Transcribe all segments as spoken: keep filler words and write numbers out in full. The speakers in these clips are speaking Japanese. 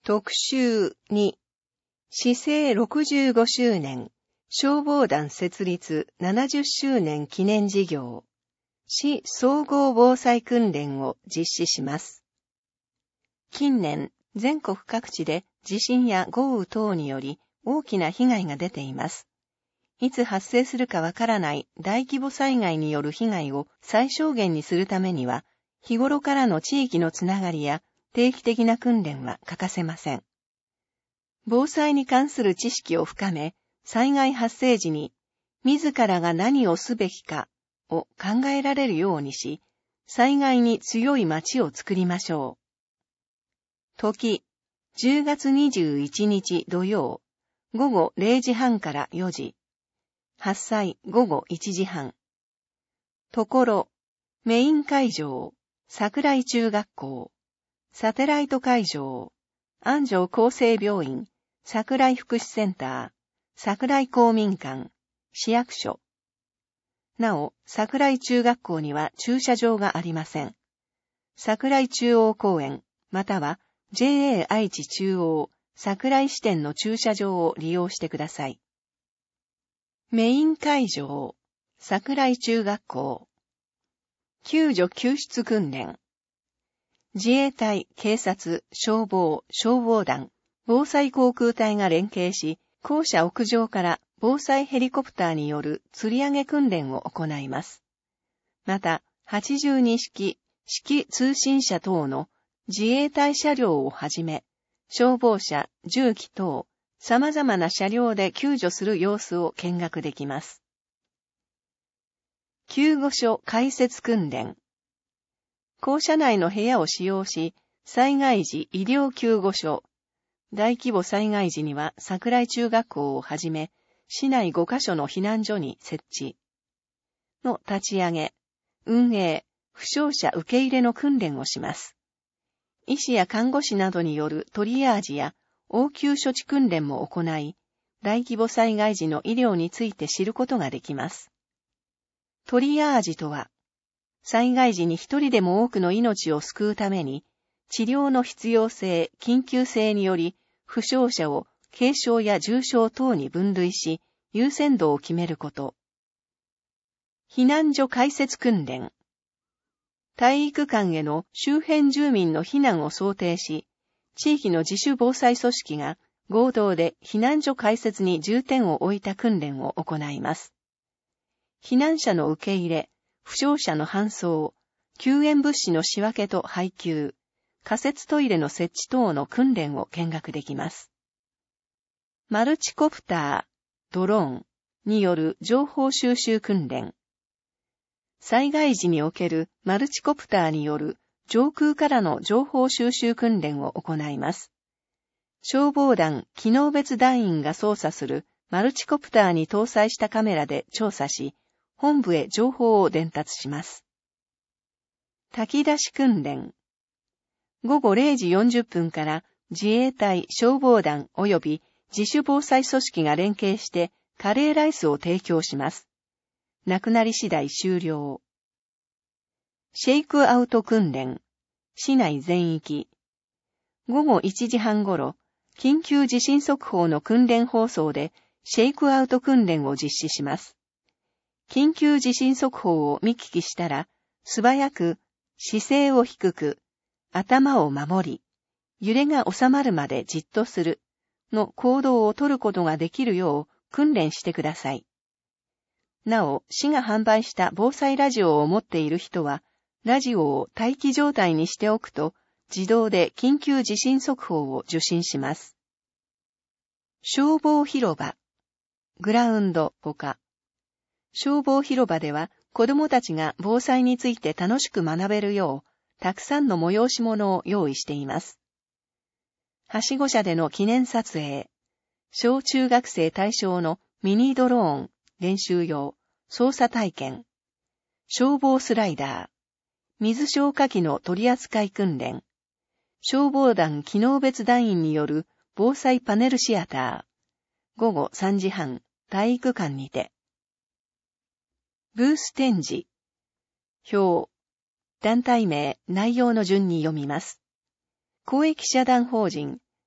特集に、市政ろくじゅうごしゅうねん、消防団設立ななじゅっしゅうねん記念事業、市総合防災訓練を実施します。近年、全国各地で地震や豪雨等により大きな被害が出ています。いつ発生するかわからない大規模災害による被害を最小限にするためには、日頃からの地域のつながりや定期的な訓練は欠かせません。防災に関する知識を深め、災害発生時に自らが何をすべきかを考えられるようにし、災害に強い町を作りましょう。時、じゅうがつにじゅういちにち土曜、ごごれいじはんからよじ。発災ごごいちじはん。ところ、メイン会場、桜井中学校、サテライト会場、安城厚生病院、桜井福祉センター、桜井公民館、市役所。なお、桜井中学校には駐車場がありません。桜井中央公園、または ジェイエー 愛知中央、桜井支店の駐車場を利用してください。メイン会場、桜井中学校。救助救出訓練。自衛隊、警察、消防、消防団、防災航空隊が連携し、校舎屋上から防災ヘリコプターによる吊り上げ訓練を行います。また、はちじゅうにしき、指揮通信車等の自衛隊車両をはじめ、消防車、重機等、様々な車両で救助する様子を見学できます。救護所開設訓練。校舎内の部屋を使用し、災害時医療救護所、大規模災害時には桜井中学校をはじめ、市内ごかしょの避難所に設置の立ち上げ、運営、負傷者受け入れの訓練をします。医師や看護師などによるトリアージや応急処置訓練も行い、大規模災害時の医療について知ることができます。トリアージとは、災害時に一人でも多くの命を救うために、治療の必要性、緊急性により、負傷者を軽症や重症等に分類し、優先度を決めること。避難所開設訓練。体育館への周辺住民の避難を想定し、地域の自主防災組織が合同で避難所開設に重点を置いた訓練を行います。避難者の受け入れ、負傷者の搬送、救援物資の仕分けと配給、仮設トイレの設置等の訓練を見学できます。マルチコプター、ドローンによる情報収集訓練。災害時におけるマルチコプターによる上空からの情報収集訓練を行います。消防団、機能別団員が操作するマルチコプターに搭載したカメラで調査し、本部へ情報を伝達します。炊き出し訓練。ごごれいじよんじゅっぷんから自衛隊、消防団及び自主防災組織が連携してカレーライスを提供します。なくなり次第終了。シェイクアウト訓練。市内全域。ごごいちじはんごろ、緊急地震速報の訓練放送でシェイクアウト訓練を実施します。緊急地震速報を見聞きしたら、素早く姿勢を低く、頭を守り、揺れが収まるまでじっとするの行動をとることができるよう訓練してください。なお、市が販売した防災ラジオを持っている人は、ラジオを待機状態にしておくと、自動で緊急地震速報を受信します。消防広場、グラウンドほか。消防広場では子どもたちが防災について楽しく学べるよう、たくさんの催し物を用意しています。はしご車での記念撮影、小中学生対象のミニドローン、練習用、操作体験、消防スライダー、水消火器の取扱訓練、消防団機能別団員による防災パネルシアター、ごごさんじはん、体育館にて。ブース展示。表。団体名、内容の順に読みます。公益社団法人、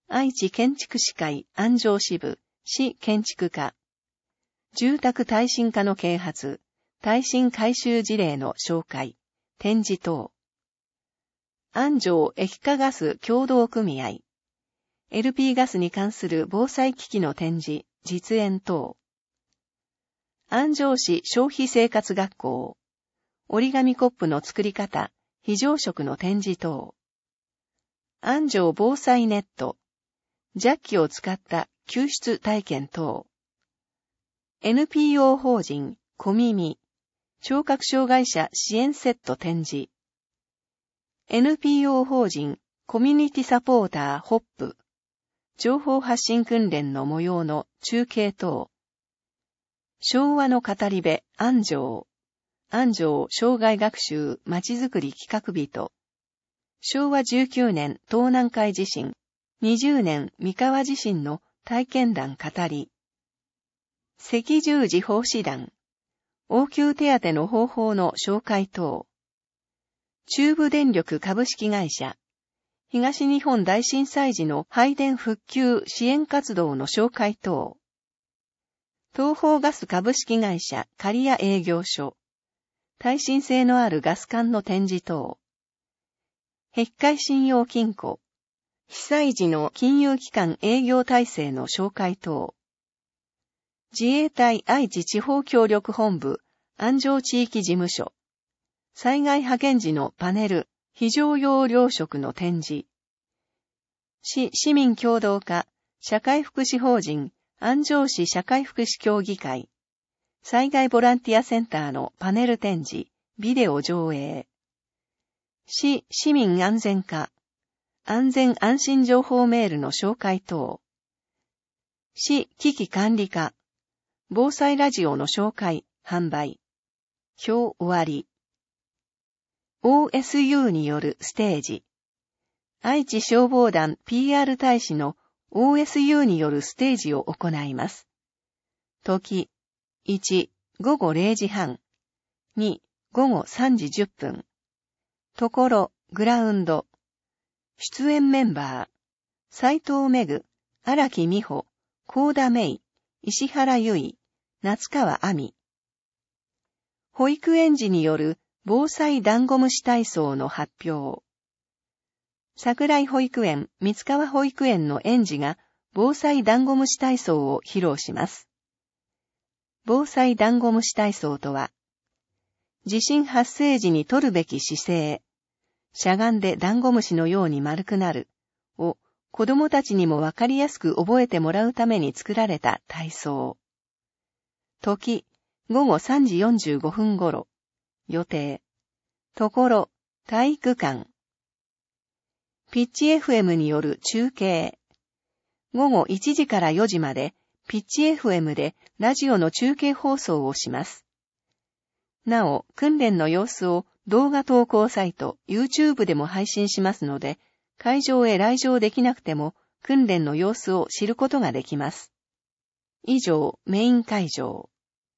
愛知建築士会安城支部、市建築課。住宅耐震化の啓発、耐震改修事例の紹介、展示等。安城液化ガス協同組合。エルピー ガスに関する防災機器の展示、実演等。安城市消費生活学校。折り紙コップの作り方、非常食の展示等。安城防災ネット。ジャッキを使った救出体験等。エヌピーオー 法人、小耳。聴覚障害者支援セット展示。エヌピーオー 法人、コミュニティサポーター、ホップ。情報発信訓練の模様の中継等。昭和の語り部、安城。安城障害学習まちづくり企画人。昭和じゅうきゅうねん東南海地震。にじゅうねん三河地震の体験談語り。赤十字奉仕団。応急手当の方法の紹介等。中部電力株式会社。東日本大震災時の配電復旧支援活動の紹介等。東方ガス株式会社刈谷営業所。耐震性のあるガス管の展示等。碧海信用金庫。被災時の金融機関営業体制の紹介等。自衛隊愛知地方協力本部安城地域事務所。災害派遣時のパネル、非常用糧食の展示。市市民協同課、社会福祉法人、安城市社会福祉協議会。災害ボランティアセンターのパネル展示、ビデオ上映。市市民安全課。安全安心情報メールの紹介等。市危機管理課。防災ラジオの紹介、販売。表終わり。オーエスユー によるステージ。愛知消防団 ピーアール 大使の オーエスユー によるステージを行います。時、いち、ごごれいじはん。に、ごごさんじじゅっぷん。ところ、グラウンド。出演メンバー。斉藤めぐ、荒木美穂、高田芽衣、石原由衣、夏川亜美。保育園児による防災ダンゴムシ体操の発表。桜井保育園、三川保育園の園児が防災ダンゴムシ体操を披露します。防災ダンゴムシ体操とは、地震発生時に取るべき姿勢、しゃがんでダンゴムシのように丸くなるを子供たちにもわかりやすく覚えてもらうために作られた体操。時、ごごさんじよんじゅうごふん頃。予定。ところ、体育館。ピッチ エフエム による中継。ごごいちじからよじまで、ピッチ エフエム でラジオの中継放送をします。なお、訓練の様子を動画投稿サイト、YouTube でも配信しますので、会場へ来場できなくても、訓練の様子を知ることができます。以上、メイン会場。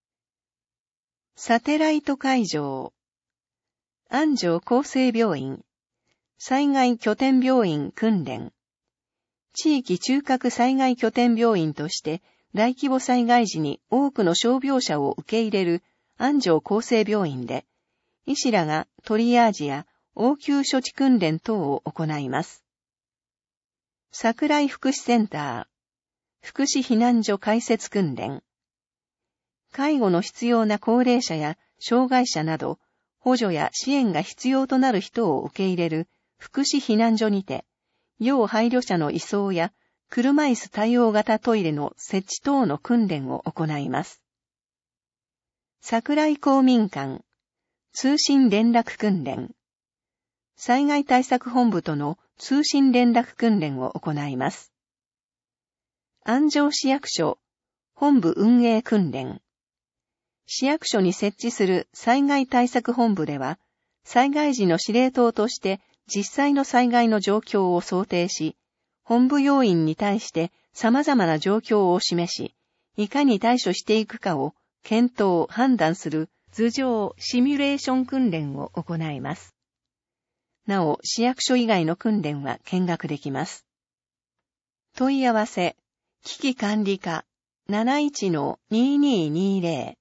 サテライト会場。安城厚生病院。災害拠点病院訓練。地域中核災害拠点病院として、大規模災害時に多くの傷病者を受け入れる安城厚生病院で、医師らがトリアージや応急処置訓練等を行います。桜井福祉センター。福祉避難所開設訓練。介護の必要な高齢者や障害者など、補助や支援が必要となる人を受け入れる福祉避難所にて、要配慮者の移送や車椅子対応型トイレの設置等の訓練を行います。桜井公民館。通信連絡訓練。災害対策本部との通信連絡訓練を行います。安城市役所。本部運営訓練。市役所に設置する災害対策本部では、災害時の司令塔として実際の災害の状況を想定し、本部要員に対して様々な状況を示し、いかに対処していくかを検討、判断する図上シミュレーション訓練を行います。なお、市役所以外の訓練は見学できます。 問い合わせ、危機管理課 なないちのにーにーにーぜろ